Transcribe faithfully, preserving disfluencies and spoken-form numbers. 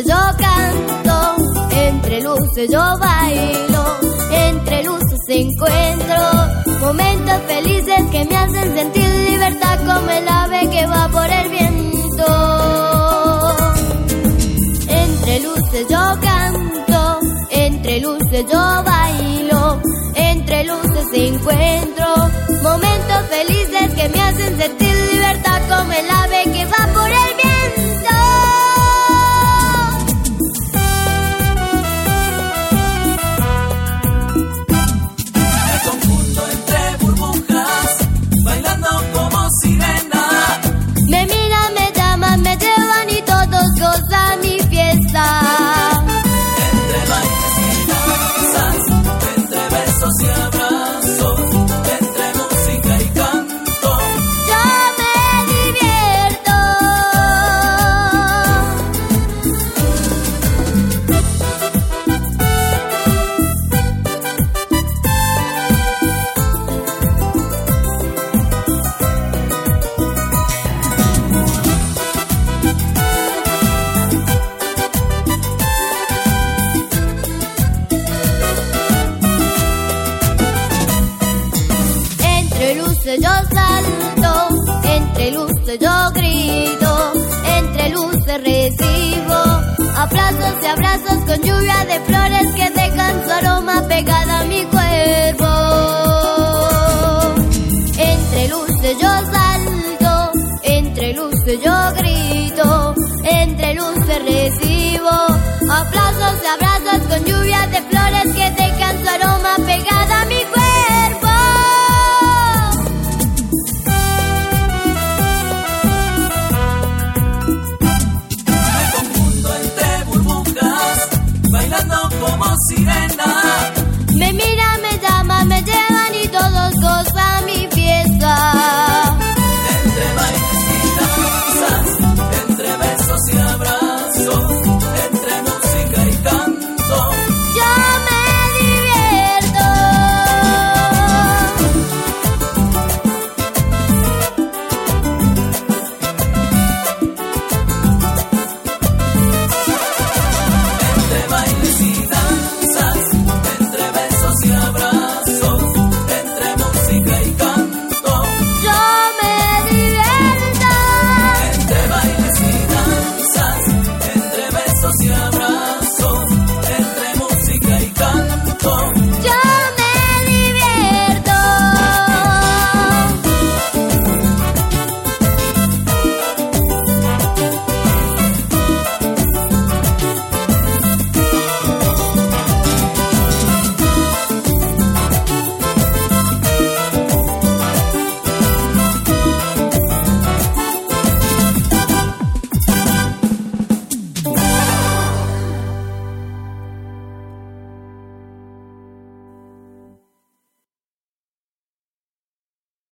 luces yo canto, entre luces yo bailo, entre luces encuentro momentos felices que me hacen sentir libertad como el ave que va por el viento. Entre luces yo canto, entre luces yo bailo, entre luces encuentro momentos felices que me hacen sentir libertad como el ave que va por el viento. Me miran, me llaman, me llevan y todos gozan mi fiesta. Entre bailes y danzas, entre besos y abrazos, entre música y canto, yo me divierto. Entre luces yo salto, entre luces yo grito, entre luces recibo aplausos y abrazos con lluvia de flores que dejan su aroma pegada a mi cuerpo.